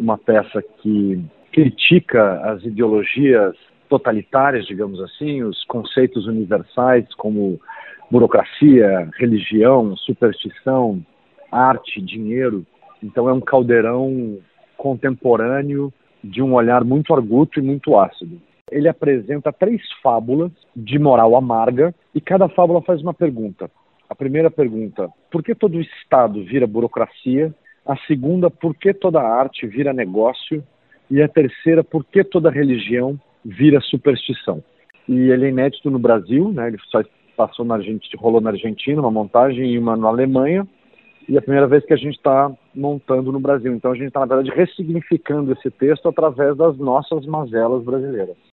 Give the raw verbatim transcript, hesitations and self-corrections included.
uma peça que critica as ideologias totalitárias, digamos assim, os conceitos universais como burocracia, religião, superstição, arte, dinheiro. Então é um caldeirão contemporâneo de um olhar muito arguto e muito ácido. Ele apresenta três fábulas de moral amarga e cada fábula faz uma pergunta. A primeira pergunta, por que todo o Estado vira burocracia? A segunda, por que toda arte vira negócio? E a terceira, por que toda religião vira superstição? E ele é inédito no Brasil, né? Ele só passou na Argentina, rolou na Argentina, uma montagem, e uma na Alemanha, e é a primeira vez que a gente está montando no Brasil. Então a gente está, na verdade, ressignificando esse texto através das nossas mazelas brasileiras.